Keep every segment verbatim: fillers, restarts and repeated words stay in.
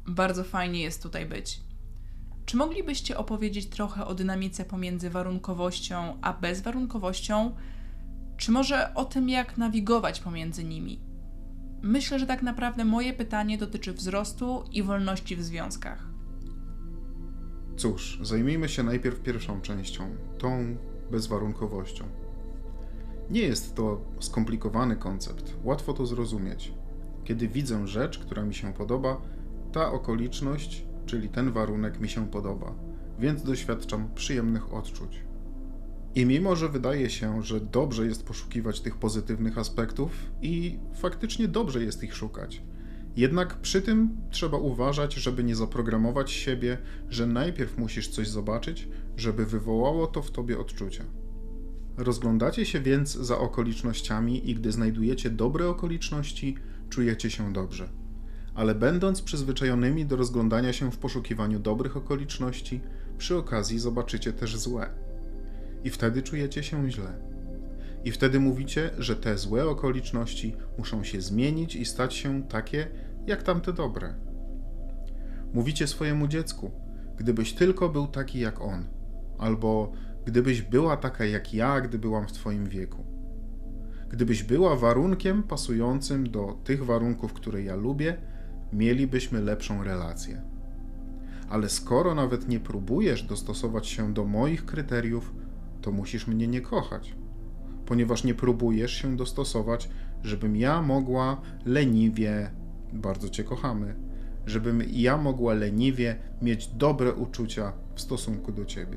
Bardzo fajnie jest tutaj być. Czy moglibyście opowiedzieć trochę o dynamice pomiędzy warunkowością a bezwarunkowością? Czy może o tym, jak nawigować pomiędzy nimi? Myślę, że tak naprawdę moje pytanie dotyczy wzrostu i wolności w związkach. Cóż, zajmijmy się najpierw pierwszą częścią, tą bezwarunkowością. Nie jest to skomplikowany koncept, łatwo to zrozumieć. Kiedy widzę rzecz, która mi się podoba, ta okoliczność, czyli ten warunek mi się podoba, więc doświadczam przyjemnych odczuć. I mimo, że wydaje się, że dobrze jest poszukiwać tych pozytywnych aspektów i faktycznie dobrze jest ich szukać, jednak przy tym trzeba uważać, żeby nie zaprogramować siebie, że najpierw musisz coś zobaczyć, żeby wywołało to w tobie odczucia. Rozglądacie się więc za okolicznościami i gdy znajdujecie dobre okoliczności, czujecie się dobrze. Ale będąc przyzwyczajonymi do rozglądania się w poszukiwaniu dobrych okoliczności, przy okazji zobaczycie też złe. I wtedy czujecie się źle. I wtedy mówicie, że te złe okoliczności muszą się zmienić i stać się takie, jak tamte dobre. Mówicie swojemu dziecku, gdybyś tylko był taki jak on, albo gdybyś była taka jak ja, gdy byłam w twoim wieku. Gdybyś była warunkiem pasującym do tych warunków, które ja lubię, mielibyśmy lepszą relację. Ale skoro nawet nie próbujesz dostosować się do moich kryteriów, to musisz mnie nie kochać, ponieważ nie próbujesz się dostosować, żebym ja mogła leniwie, bardzo cię kochamy, żebym ja mogła leniwie mieć dobre uczucia w stosunku do ciebie.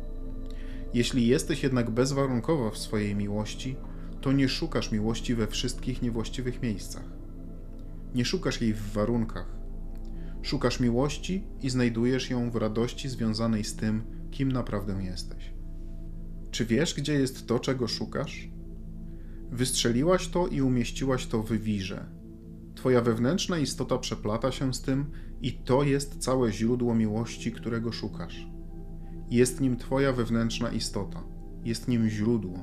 Jeśli jesteś jednak bezwarunkowa w swojej miłości, to nie szukasz miłości we wszystkich niewłaściwych miejscach. Nie szukasz jej w warunkach. Szukasz miłości i znajdujesz ją w radości związanej z tym, kim naprawdę jesteś. Czy wiesz, gdzie jest to, czego szukasz? Wystrzeliłaś to i umieściłaś to w wirze. Twoja wewnętrzna istota przeplata się z tym i to jest całe źródło miłości, którego szukasz. Jest nim twoja wewnętrzna istota. Jest nim źródło.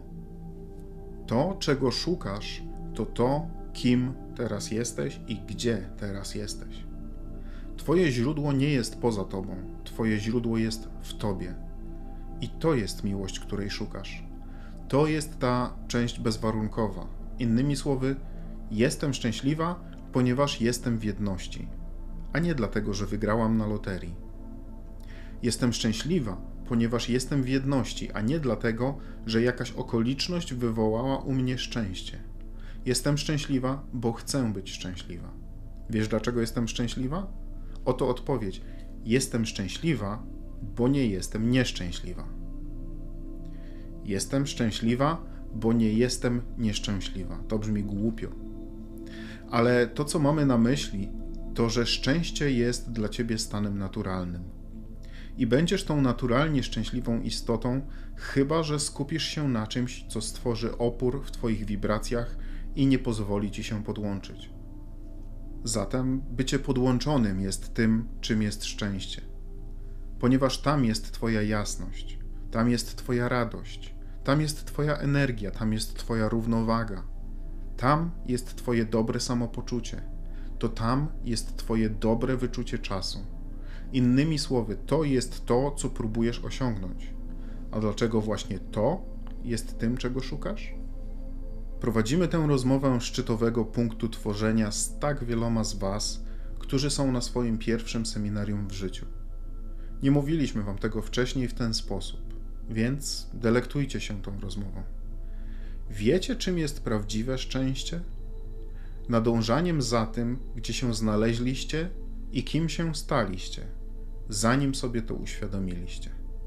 To, czego szukasz, to to, kim teraz jesteś i gdzie teraz jesteś. Twoje źródło nie jest poza tobą. Twoje źródło jest w tobie. I to jest miłość, której szukasz. To jest ta część bezwarunkowa. Innymi słowy, jestem szczęśliwa, ponieważ jestem w jedności, a nie dlatego, że wygrałam na loterii. Jestem szczęśliwa, ponieważ jestem w jedności, a nie dlatego, że jakaś okoliczność wywołała u mnie szczęście. Jestem szczęśliwa, bo chcę być szczęśliwa. Wiesz, dlaczego jestem szczęśliwa? Oto odpowiedź. Jestem szczęśliwa, bo nie jestem nieszczęśliwa. Jestem szczęśliwa, bo nie jestem nieszczęśliwa. To brzmi głupio. Ale to, co mamy na myśli, to, że szczęście jest dla ciebie stanem naturalnym. I będziesz tą naturalnie szczęśliwą istotą, chyba że skupisz się na czymś, co stworzy opór w twoich wibracjach i nie pozwoli ci się podłączyć. Zatem bycie podłączonym jest tym, czym jest szczęście. Ponieważ tam jest twoja jasność, tam jest twoja radość, tam jest twoja energia, tam jest twoja równowaga. Tam jest twoje dobre samopoczucie. To tam jest twoje dobre wyczucie czasu. Innymi słowy, to jest to, co próbujesz osiągnąć. A dlaczego właśnie to jest tym, czego szukasz? Prowadzimy tę rozmowę szczytowego punktu tworzenia z tak wieloma z was, którzy są na swoim pierwszym seminarium w życiu. Nie mówiliśmy wam tego wcześniej w ten sposób, więc delektujcie się tą rozmową. Wiecie, czym jest prawdziwe szczęście? Nadążaniem za tym, gdzie się znaleźliście i kim się staliście, zanim sobie to uświadomiliście.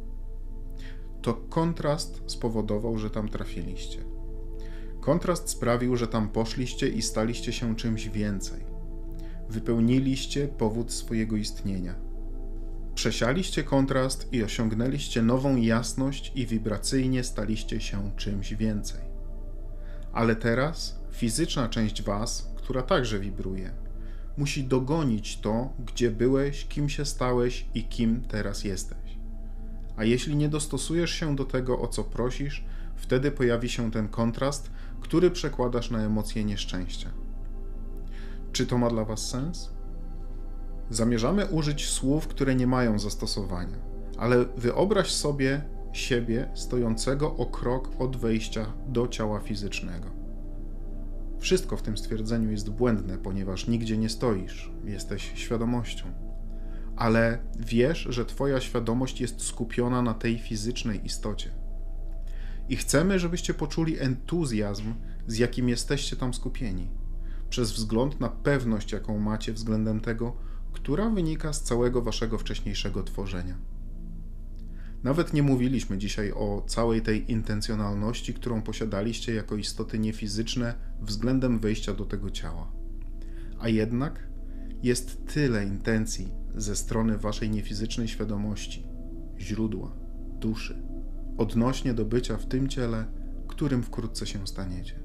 To kontrast spowodował, że tam trafiliście. Kontrast sprawił, że tam poszliście i staliście się czymś więcej. Wypełniliście powód swojego istnienia. Przesialiście kontrast i osiągnęliście nową jasność i wibracyjnie staliście się czymś więcej. Ale teraz fizyczna część was, która także wibruje, musi dogonić to, gdzie byłeś, kim się stałeś i kim teraz jesteś. A jeśli nie dostosujesz się do tego, o co prosisz, wtedy pojawi się ten kontrast, który przekładasz na emocje nieszczęścia. Czy to ma dla was sens? Zamierzamy użyć słów, które nie mają zastosowania, ale wyobraź sobie siebie stojącego o krok od wejścia do ciała fizycznego. Wszystko w tym stwierdzeniu jest błędne, ponieważ nigdzie nie stoisz, jesteś świadomością. Ale wiesz, że twoja świadomość jest skupiona na tej fizycznej istocie. I chcemy, żebyście poczuli entuzjazm, z jakim jesteście tam skupieni, przez wzgląd na pewność, jaką macie względem tego, która wynika z całego waszego wcześniejszego tworzenia. Nawet nie mówiliśmy dzisiaj o całej tej intencjonalności, którą posiadaliście jako istoty niefizyczne względem wejścia do tego ciała. A jednak jest tyle intencji ze strony waszej niefizycznej świadomości, źródła, duszy, odnośnie do bycia w tym ciele, którym wkrótce się staniecie.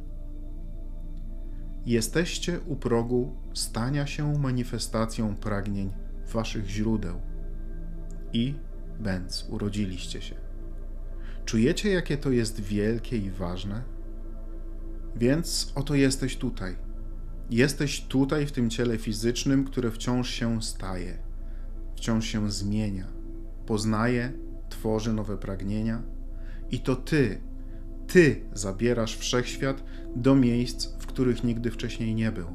Jesteście u progu stania się manifestacją pragnień waszych źródeł i, bęc, urodziliście się. Czujecie, jakie to jest wielkie i ważne? Więc oto jesteś tutaj. Jesteś tutaj w tym ciele fizycznym, które wciąż się staje, wciąż się zmienia, poznaje, tworzy nowe pragnienia i to ty, ty zabierasz wszechświat do miejsc, w których nigdy wcześniej nie był.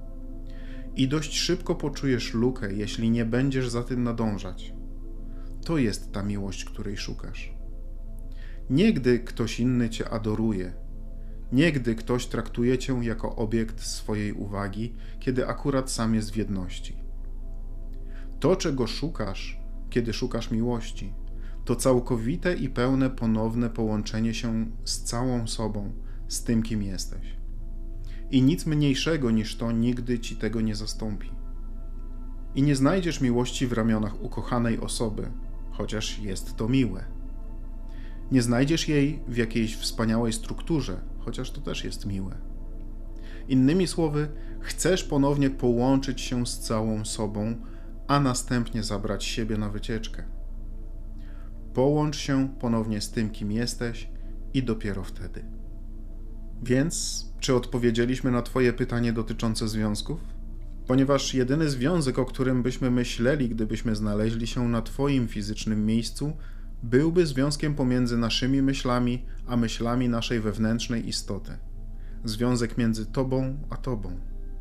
I dość szybko poczujesz lukę, jeśli nie będziesz za tym nadążać. To jest ta miłość, której szukasz. Nie gdy ktoś inny cię adoruje, nie gdy ktoś traktuje cię jako obiekt swojej uwagi, kiedy akurat sam jest w jedności. To, czego szukasz, kiedy szukasz miłości, to całkowite i pełne ponowne połączenie się z całą sobą, z tym, kim jesteś. I nic mniejszego niż to nigdy ci tego nie zastąpi. I nie znajdziesz miłości w ramionach ukochanej osoby, chociaż jest to miłe. Nie znajdziesz jej w jakiejś wspaniałej strukturze, chociaż to też jest miłe. Innymi słowy, chcesz ponownie połączyć się z całą sobą, a następnie zabrać siebie na wycieczkę. Połącz się ponownie z tym, kim jesteś i dopiero wtedy. Więc, czy odpowiedzieliśmy na twoje pytanie dotyczące związków? Ponieważ jedyny związek, o którym byśmy myśleli, gdybyśmy znaleźli się na twoim fizycznym miejscu, byłby związkiem pomiędzy naszymi myślami, a myślami naszej wewnętrznej istoty. Związek między tobą a tobą.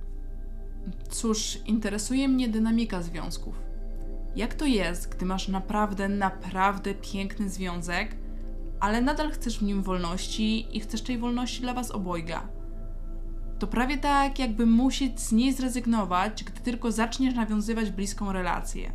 Cóż, interesuje mnie dynamika związków. Jak to jest, gdy masz naprawdę, naprawdę piękny związek, ale nadal chcesz w nim wolności i chcesz tej wolności dla was obojga? To prawie tak, jakby musisz z niej zrezygnować, gdy tylko zaczniesz nawiązywać bliską relację.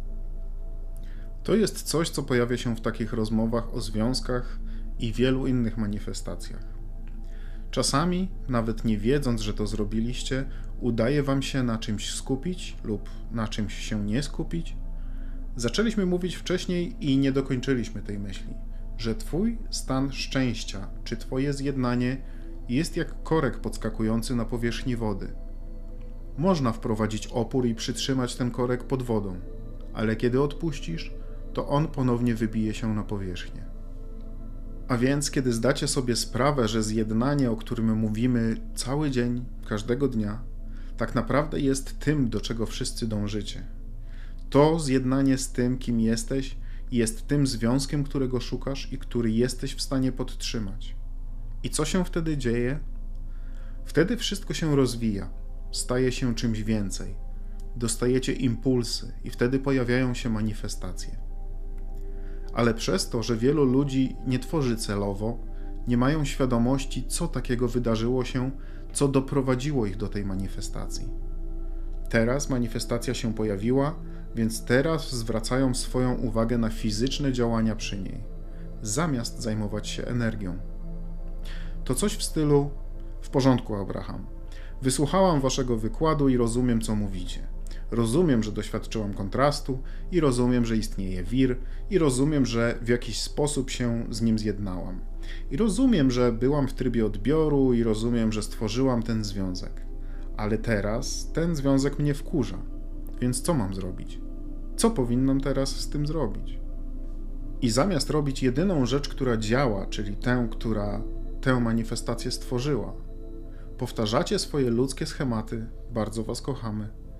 To jest coś, co pojawia się w takich rozmowach o związkach i wielu innych manifestacjach. Czasami, nawet nie wiedząc, że to zrobiliście, udaje wam się na czymś skupić lub na czymś się nie skupić. Zaczęliśmy mówić wcześniej i nie dokończyliśmy tej myśli, że twój stan szczęścia czy twoje zjednanie jest jak korek podskakujący na powierzchni wody. Można wprowadzić opór i przytrzymać ten korek pod wodą, ale kiedy odpuścisz, to on ponownie wybije się na powierzchnię. A więc, kiedy zdacie sobie sprawę, że zjednanie, o którym mówimy cały dzień, każdego dnia, tak naprawdę jest tym, do czego wszyscy dążycie. To zjednanie z tym, kim jesteś, jest tym związkiem, którego szukasz i który jesteś w stanie podtrzymać. I co się wtedy dzieje? Wtedy wszystko się rozwija, staje się czymś więcej. Dostajecie impulsy i wtedy pojawiają się manifestacje. Ale przez to, że wielu ludzi nie tworzy celowo, nie mają świadomości, co takiego wydarzyło się, co doprowadziło ich do tej manifestacji. Teraz manifestacja się pojawiła, więc teraz zwracają swoją uwagę na fizyczne działania przy niej, zamiast zajmować się energią. To coś w stylu: w porządku, Abraham, wysłuchałam waszego wykładu i rozumiem, co mówicie. Rozumiem, że doświadczyłam kontrastu i rozumiem, że istnieje wir i rozumiem, że w jakiś sposób się z nim zjednałam. I rozumiem, że byłam w trybie odbioru i rozumiem, że stworzyłam ten związek. Ale teraz ten związek mnie wkurza. Więc co mam zrobić? Co powinnam teraz z tym zrobić? I zamiast robić jedyną rzecz, która działa, czyli tę, która tę manifestację stworzyła, powtarzacie swoje ludzkie schematy: bardzo was kochamy.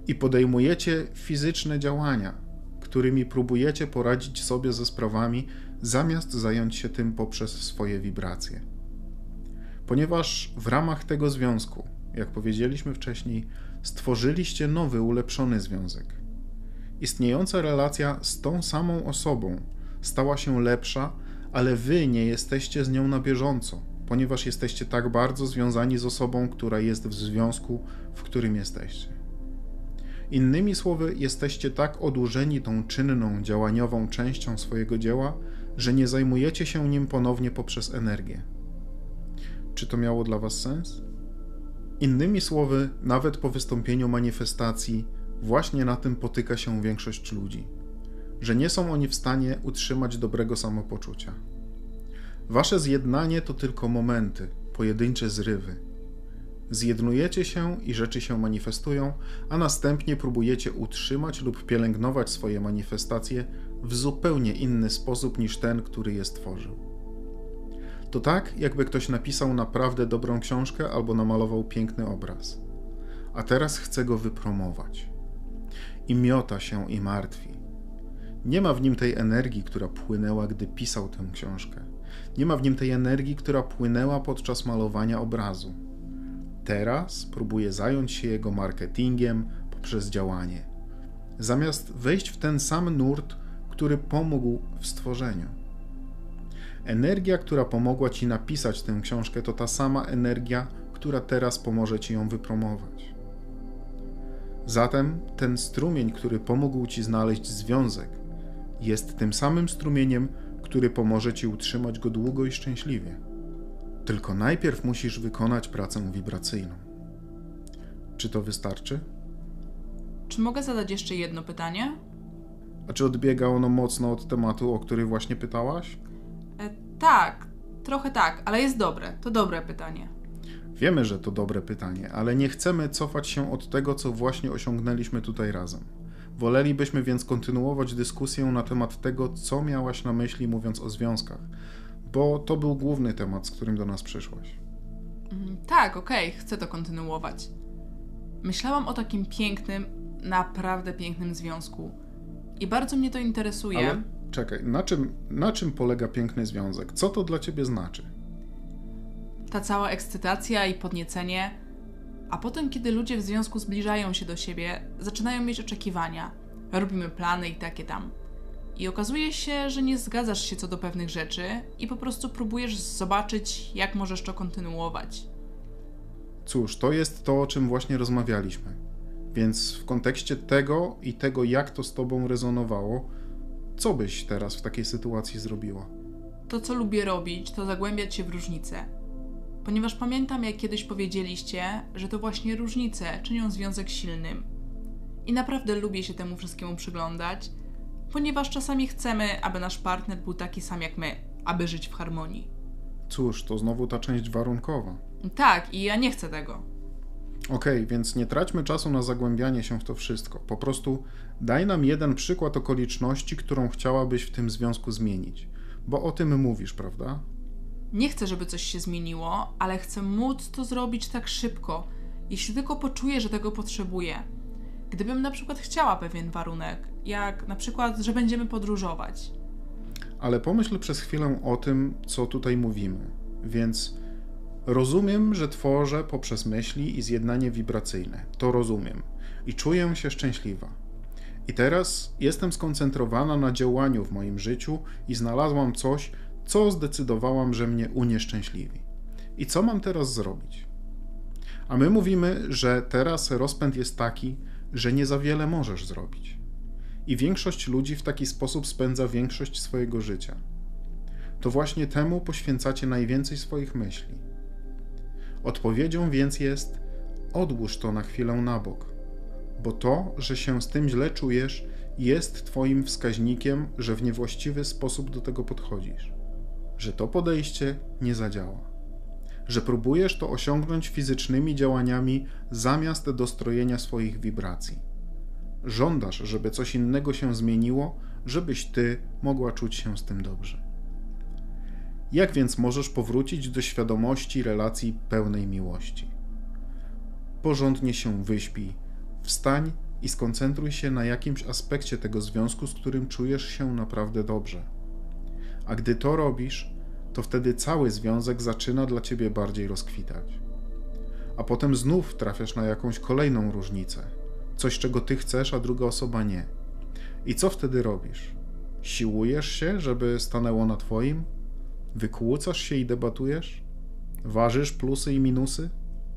i podejmujecie fizyczne działania, którymi próbujecie poradzić sobie ze sprawami, zamiast zająć się tym poprzez swoje wibracje. Ponieważ w ramach tego związku, jak powiedzieliśmy wcześniej, stworzyliście nowy, ulepszony związek. Istniejąca relacja z tą samą osobą stała się lepsza, ale wy nie jesteście z nią na bieżąco, ponieważ jesteście tak bardzo związani z osobą, która jest w związku, w którym jesteście. Innymi słowy, jesteście tak odurzeni tą czynną, działaniową częścią swojego dzieła, że nie zajmujecie się nim ponownie poprzez energię. Czy to miało dla was sens? Innymi słowy, nawet po wystąpieniu manifestacji, właśnie na tym potyka się większość ludzi, że nie są oni w stanie utrzymać dobrego samopoczucia. Wasze zjednanie to tylko momenty, pojedyncze zrywy. Zjednujecie się i rzeczy się manifestują, a następnie próbujecie utrzymać lub pielęgnować swoje manifestacje w zupełnie inny sposób niż ten, który je stworzył. To tak, jakby ktoś napisał naprawdę dobrą książkę albo namalował piękny obraz, a teraz chce go wypromować. I miota się i martwi. Nie ma w nim tej energii, która płynęła, gdy pisał tę książkę. Nie ma w nim tej energii, która płynęła podczas malowania obrazu. Teraz próbuje zająć się jego marketingiem poprzez działanie, zamiast wejść w ten sam nurt, który pomógł w stworzeniu. Energia, która pomogła ci napisać tę książkę, to ta sama energia, która teraz pomoże ci ją wypromować. Zatem ten strumień, który pomógł ci znaleźć związek, jest tym samym strumieniem, który pomoże ci utrzymać go długo i szczęśliwie. Tylko najpierw musisz wykonać pracę wibracyjną. Czy to wystarczy? Czy mogę zadać jeszcze jedno pytanie? A czy odbiega ono mocno od tematu, o który właśnie pytałaś? E, tak, trochę tak, ale jest dobre. To dobre pytanie. Wiemy, że to dobre pytanie, ale nie chcemy cofać się od tego, co właśnie osiągnęliśmy tutaj razem. Wolelibyśmy więc kontynuować dyskusję na temat tego, co miałaś na myśli, mówiąc o związkach, bo to był główny temat, z którym do nas przyszłaś. Mm, tak, okej, chcę to kontynuować. Myślałam o takim pięknym, naprawdę pięknym związku i bardzo mnie to interesuje. Ale czekaj, na czym, na czym polega piękny związek? Co to dla ciebie znaczy? Ta cała ekscytacja i podniecenie, a potem, kiedy ludzie w związku zbliżają się do siebie, zaczynają mieć oczekiwania, robimy plany i takie tam. I okazuje się, że nie zgadzasz się co do pewnych rzeczy i po prostu próbujesz zobaczyć, jak możesz to kontynuować. Cóż, to jest to, o czym właśnie rozmawialiśmy. Więc w kontekście tego i tego, jak to z tobą rezonowało, co byś teraz w takiej sytuacji zrobiła? To, co lubię robić, to zagłębiać się w różnice. Ponieważ pamiętam, jak kiedyś powiedzieliście, że to właśnie różnice czynią związek silnym. I naprawdę lubię się temu wszystkiemu przyglądać, ponieważ czasami chcemy, aby nasz partner był taki sam jak my, aby żyć w harmonii. Cóż, to znowu ta część warunkowa. Tak, i ja nie chcę tego. Okej, okay, więc nie traćmy czasu na zagłębianie się w to wszystko. Po prostu daj nam jeden przykład okoliczności, którą chciałabyś w tym związku zmienić. Bo o tym mówisz, prawda? Nie chcę, żeby coś się zmieniło, ale chcę móc to zrobić tak szybko, jeśli tylko poczuję, że tego potrzebuję. Gdybym na przykład chciała pewien warunek, jak na przykład, że będziemy podróżować. Ale pomyśl przez chwilę o tym, co tutaj mówimy. Więc rozumiem, że tworzę poprzez myśli i zjednanie wibracyjne. To rozumiem. I czuję się szczęśliwa. I teraz jestem skoncentrowana na działaniu w moim życiu i znalazłam coś, co zdecydowałam, że mnie unieszczęśliwi. I co mam teraz zrobić? A my mówimy, że teraz rozpęd jest taki, że nie za wiele możesz zrobić. I większość ludzi w taki sposób spędza większość swojego życia. To właśnie temu poświęcacie najwięcej swoich myśli. Odpowiedzią więc jest: odłóż to na chwilę na bok, bo to, że się z tym źle czujesz, jest twoim wskaźnikiem, że w niewłaściwy sposób do tego podchodzisz, że to podejście nie zadziała, że próbujesz to osiągnąć fizycznymi działaniami zamiast dostrojenia swoich wibracji. Żądasz, żeby coś innego się zmieniło, żebyś ty mogła czuć się z tym dobrze. Jak więc możesz powrócić do świadomości relacji pełnej miłości? Porządnie się wyśpij, wstań i skoncentruj się na jakimś aspekcie tego związku, z którym czujesz się naprawdę dobrze. A gdy to robisz, to wtedy cały związek zaczyna dla ciebie bardziej rozkwitać. A potem znów trafiasz na jakąś kolejną różnicę. Coś, czego ty chcesz, a druga osoba nie. I co wtedy robisz? Siłujesz się, żeby stanęło na twoim? Wykłócasz się i debatujesz? Ważysz plusy i minusy?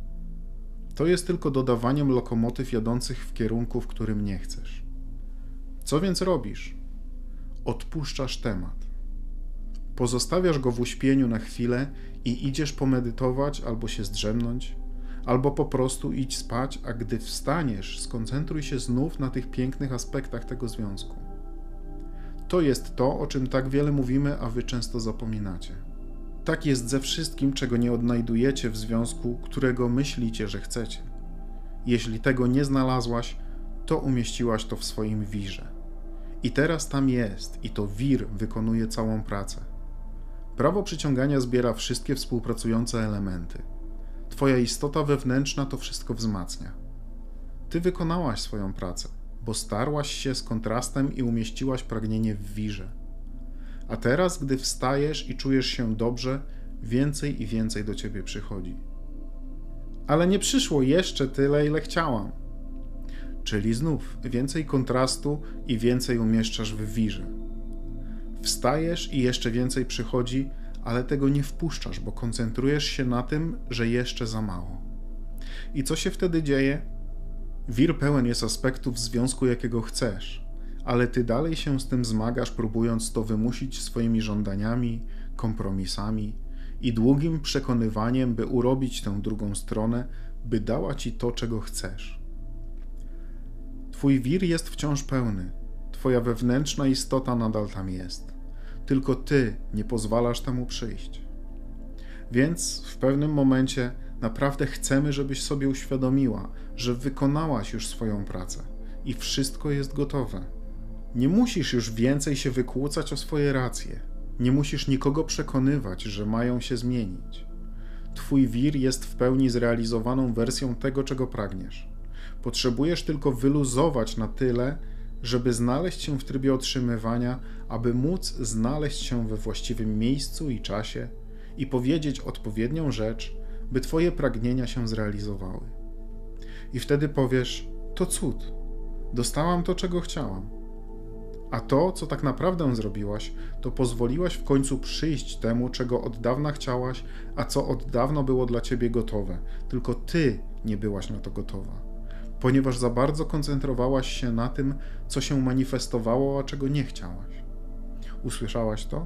To jest tylko dodawaniem lokomotyw jadących w kierunku, w którym nie chcesz. Co więc robisz? Odpuszczasz temat. Pozostawiasz go w uśpieniu na chwilę i idziesz pomedytować albo się zdrzemnąć, albo po prostu idź spać, a gdy wstaniesz, skoncentruj się znów na tych pięknych aspektach tego związku. To jest to, o czym tak wiele mówimy, a wy często zapominacie. Tak jest ze wszystkim, czego nie odnajdujecie w związku, którego myślicie, że chcecie. Jeśli tego nie znalazłaś, to umieściłaś to w swoim wirze. I teraz tam jest, i to wir wykonuje całą pracę. Prawo przyciągania zbiera wszystkie współpracujące elementy. Twoja istota wewnętrzna to wszystko wzmacnia. Ty wykonałaś swoją pracę, bo starłaś się z kontrastem i umieściłaś pragnienie w wirze. A teraz, gdy wstajesz i czujesz się dobrze, więcej i więcej do ciebie przychodzi. Ale nie przyszło jeszcze tyle, ile chciałam. Czyli znów więcej kontrastu i więcej umieszczasz w wirze. Wstajesz i jeszcze więcej przychodzi, ale tego nie wpuszczasz, bo koncentrujesz się na tym, że jeszcze za mało. I co się wtedy dzieje? Wir pełen jest aspektów związku, jakiego chcesz, ale ty dalej się z tym zmagasz, próbując to wymusić swoimi żądaniami, kompromisami i długim przekonywaniem, by urobić tę drugą stronę, by dała ci to, czego chcesz. Twój wir jest wciąż pełny, twoja wewnętrzna istota nadal tam jest. Tylko ty nie pozwalasz temu przyjść. Więc w pewnym momencie naprawdę chcemy, żebyś sobie uświadomiła, że wykonałaś już swoją pracę i wszystko jest gotowe. Nie musisz już więcej się wykłócać o swoje racje. Nie musisz nikogo przekonywać, że mają się zmienić. Twój wir jest w pełni zrealizowaną wersją tego, czego pragniesz. Potrzebujesz tylko wyluzować na tyle, żeby znaleźć się w trybie otrzymywania, aby móc znaleźć się we właściwym miejscu i czasie i powiedzieć odpowiednią rzecz, by twoje pragnienia się zrealizowały. I wtedy powiesz, to cud, dostałam to, czego chciałam. A to, co tak naprawdę zrobiłaś, to pozwoliłaś w końcu przyjść temu, czego od dawna chciałaś, a co od dawna było dla ciebie gotowe, tylko ty nie byłaś na to gotowa. Ponieważ za bardzo koncentrowałaś się na tym, co się manifestowało, a czego nie chciałaś. Usłyszałaś to?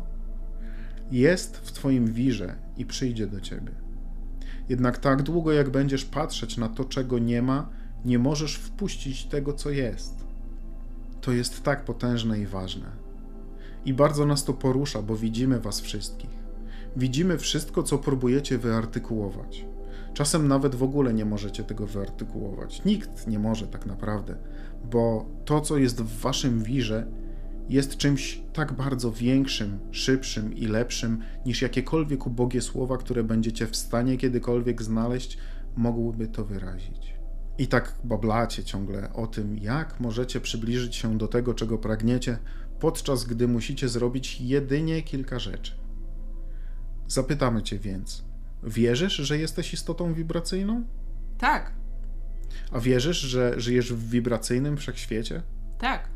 Jest w twoim wirze i przyjdzie do ciebie. Jednak tak długo, jak będziesz patrzeć na to, czego nie ma, nie możesz wpuścić tego, co jest. To jest tak potężne i ważne. I bardzo nas to porusza, bo widzimy was wszystkich. Widzimy wszystko, co próbujecie wyartykułować. Czasem nawet w ogóle nie możecie tego wyartykułować. Nikt nie może tak naprawdę, bo to, co jest w waszym wirze, jest czymś tak bardzo większym, szybszym i lepszym niż jakiekolwiek ubogie słowa, które będziecie w stanie kiedykolwiek znaleźć, mogłyby to wyrazić. I tak bablacie ciągle o tym, jak możecie przybliżyć się do tego, czego pragniecie, podczas gdy musicie zrobić jedynie kilka rzeczy. Zapytamy cię więc, wierzysz, że jesteś istotą wibracyjną? Tak. A wierzysz, że żyjesz w wibracyjnym wszechświecie? Tak.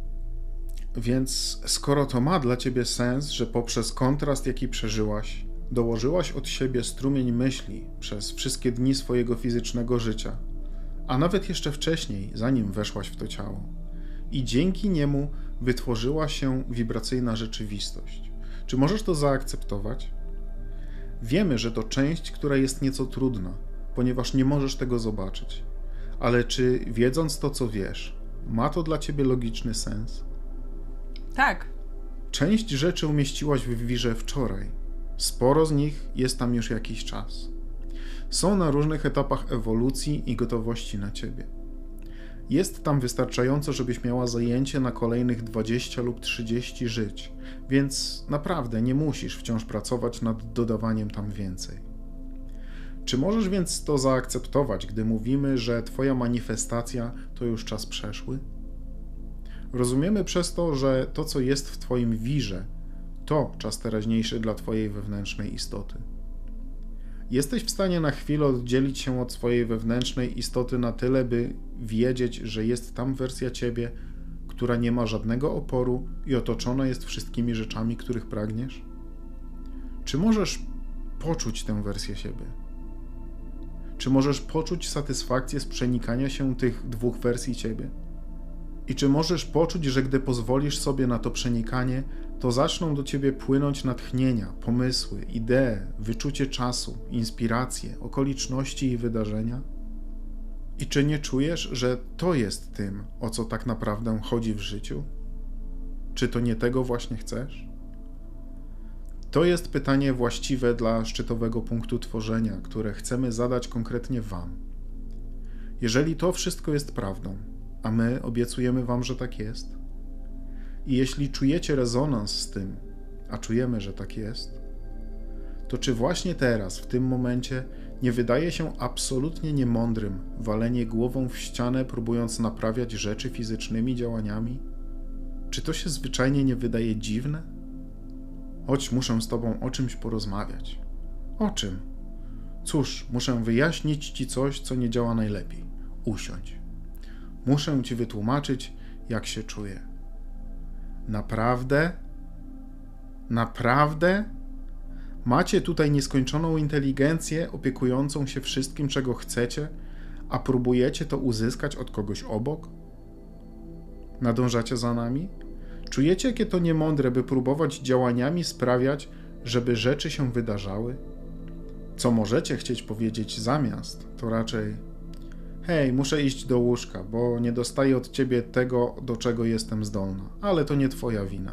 Więc skoro to ma dla ciebie sens, że poprzez kontrast, jaki przeżyłaś, dołożyłaś od siebie strumień myśli przez wszystkie dni swojego fizycznego życia, a nawet jeszcze wcześniej, zanim weszłaś w to ciało, i dzięki niemu wytworzyła się wibracyjna rzeczywistość. Czy możesz to zaakceptować? Wiemy, że to część, która jest nieco trudna, ponieważ nie możesz tego zobaczyć. Ale czy wiedząc to, co wiesz, ma to dla ciebie logiczny sens? Tak. Część rzeczy umieściłaś w wirze wczoraj. Sporo z nich jest tam już jakiś czas. Są na różnych etapach ewolucji i gotowości na ciebie. Jest tam wystarczająco, żebyś miała zajęcie na kolejnych dwadzieścia lub trzydzieści żyć, więc naprawdę nie musisz wciąż pracować nad dodawaniem tam więcej. Czy możesz więc to zaakceptować, gdy mówimy, że Twoja manifestacja to już czas przeszły? Rozumiemy przez to, że to, co jest w Twoim wirze, to czas teraźniejszy dla Twojej wewnętrznej istoty. Jesteś w stanie na chwilę oddzielić się od swojej wewnętrznej istoty na tyle, by wiedzieć, że jest tam wersja Ciebie, która nie ma żadnego oporu i otoczona jest wszystkimi rzeczami, których pragniesz? Czy możesz poczuć tę wersję siebie? Czy możesz poczuć satysfakcję z przenikania się tych dwóch wersji Ciebie? I czy możesz poczuć, że gdy pozwolisz sobie na to przenikanie, to zaczną do Ciebie płynąć natchnienia, pomysły, idee, wyczucie czasu, inspiracje, okoliczności i wydarzenia? I czy nie czujesz, że to jest tym, o co tak naprawdę chodzi w życiu? Czy to nie tego właśnie chcesz? To jest pytanie właściwe dla szczytowego punktu tworzenia, które chcemy zadać konkretnie Wam. Jeżeli to wszystko jest prawdą, a my obiecujemy Wam, że tak jest, i jeśli czujecie rezonans z tym, a czujemy, że tak jest, to czy właśnie teraz, w tym momencie, nie wydaje się absolutnie niemądrym walenie głową w ścianę, próbując naprawiać rzeczy fizycznymi działaniami? Czy to się zwyczajnie nie wydaje dziwne? Chodź, muszę z Tobą o czymś porozmawiać. O czym? Cóż, muszę wyjaśnić Ci coś, co nie działa najlepiej. Usiądź. Muszę Ci wytłumaczyć, jak się czuję. Naprawdę? Naprawdę? Macie tutaj nieskończoną inteligencję opiekującą się wszystkim, czego chcecie, a próbujecie to uzyskać od kogoś obok? Nadążacie za nami? Czujecie, jakie to niemądre, by próbować działaniami sprawiać, żeby rzeczy się wydarzały? Co możecie chcieć powiedzieć zamiast, to raczej: hej, muszę iść do łóżka, bo nie dostaję od Ciebie tego, do czego jestem zdolna, ale to nie Twoja wina.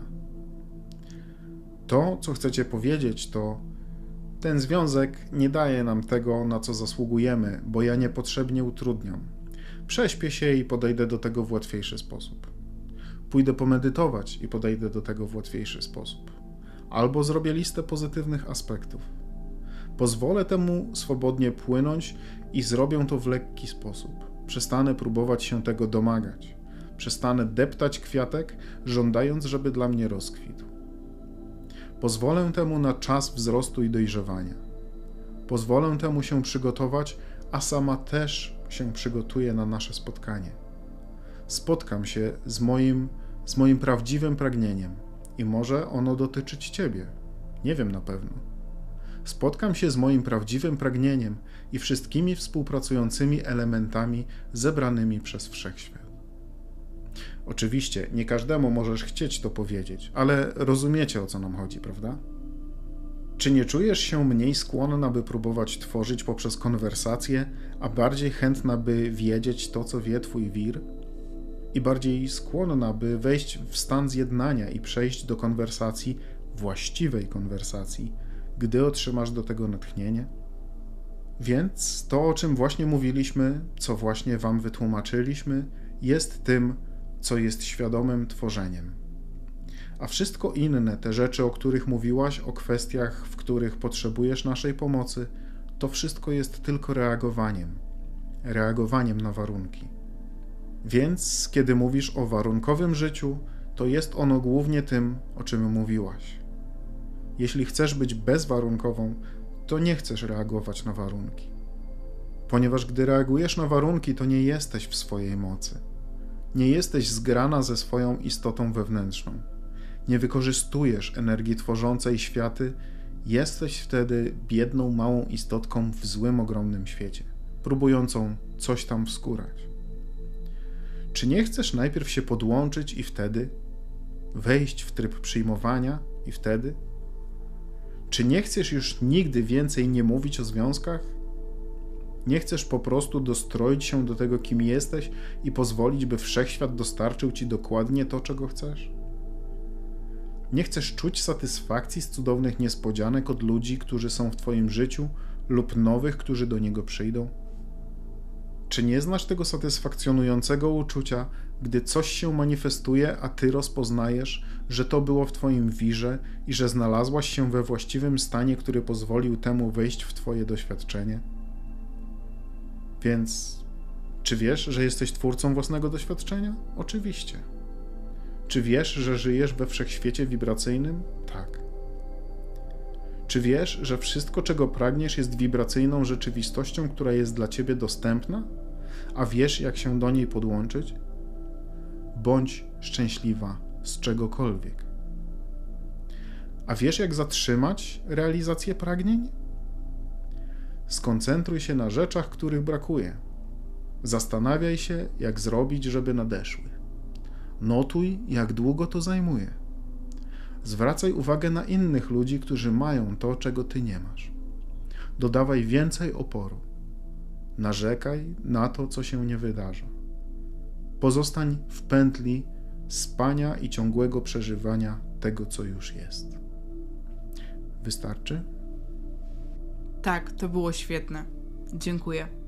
To, co chcecie powiedzieć, to: ten związek nie daje nam tego, na co zasługujemy, bo ja niepotrzebnie utrudniam. Prześpię się i podejdę do tego w łatwiejszy sposób. Pójdę pomedytować i podejdę do tego w łatwiejszy sposób. Albo zrobię listę pozytywnych aspektów. Pozwolę temu swobodnie płynąć i zrobię to w lekki sposób. Przestanę próbować się tego domagać. Przestanę deptać kwiatek, żądając, żeby dla mnie rozkwitł. Pozwolę temu na czas wzrostu i dojrzewania. Pozwolę temu się przygotować, a sama też się przygotuję na nasze spotkanie. Spotkam się z moim, z moim prawdziwym pragnieniem i może ono dotyczyć Ciebie. Nie wiem na pewno. Spotkam się z moim prawdziwym pragnieniem i wszystkimi współpracującymi elementami zebranymi przez Wszechświat. Oczywiście, nie każdemu możesz chcieć to powiedzieć, ale rozumiecie, o co nam chodzi, prawda? Czy nie czujesz się mniej skłonna, by próbować tworzyć poprzez konwersację, a bardziej chętna, by wiedzieć to, co wie Twój wir? I bardziej skłonna, by wejść w stan zjednania i przejść do konwersacji, właściwej konwersacji, gdy otrzymasz do tego natchnienie? Więc to, o czym właśnie mówiliśmy, co właśnie Wam wytłumaczyliśmy, jest tym, co jest świadomym tworzeniem. A wszystko inne, te rzeczy, o których mówiłaś, o kwestiach, w których potrzebujesz naszej pomocy, to wszystko jest tylko reagowaniem. Reagowaniem na warunki. Więc, kiedy mówisz o warunkowym życiu, to jest ono głównie tym, o czym mówiłaś. Jeśli chcesz być bezwarunkową, to nie chcesz reagować na warunki. Ponieważ gdy reagujesz na warunki, to nie jesteś w swojej mocy. Nie jesteś zgrana ze swoją istotą wewnętrzną. Nie wykorzystujesz energii tworzącej światy, jesteś wtedy biedną, małą istotką w złym, ogromnym świecie, próbującą coś tam wskórać. Czy nie chcesz najpierw się podłączyć i wtedy wejść w tryb przyjmowania i wtedy? Czy nie chcesz już nigdy więcej nie mówić o związkach? Nie chcesz po prostu dostroić się do tego, kim jesteś i pozwolić, by Wszechświat dostarczył Ci dokładnie to, czego chcesz? Nie chcesz czuć satysfakcji z cudownych niespodzianek od ludzi, którzy są w Twoim życiu lub nowych, którzy do niego przyjdą? Czy nie znasz tego satysfakcjonującego uczucia, gdy coś się manifestuje, a Ty rozpoznajesz, że to było w Twoim wirze i że znalazłaś się we właściwym stanie, który pozwolił temu wejść w Twoje doświadczenie? Więc czy wiesz, że jesteś twórcą własnego doświadczenia? Oczywiście. Czy wiesz, że żyjesz we wszechświecie wibracyjnym? Tak. Czy wiesz, że wszystko, czego pragniesz, jest wibracyjną rzeczywistością, która jest dla ciebie dostępna? A wiesz, jak się do niej podłączyć? Bądź szczęśliwa z czegokolwiek. A wiesz, jak zatrzymać realizację pragnień? Skoncentruj się na rzeczach, których brakuje. Zastanawiaj się, jak zrobić, żeby nadeszły. Notuj, jak długo to zajmuje. Zwracaj uwagę na innych ludzi, którzy mają to, czego ty nie masz. Dodawaj więcej oporu. Narzekaj na to, co się nie wydarza. Pozostań w pętli spania i ciągłego przeżywania tego, co już jest. Wystarczy? Tak, to było świetne. Dziękuję.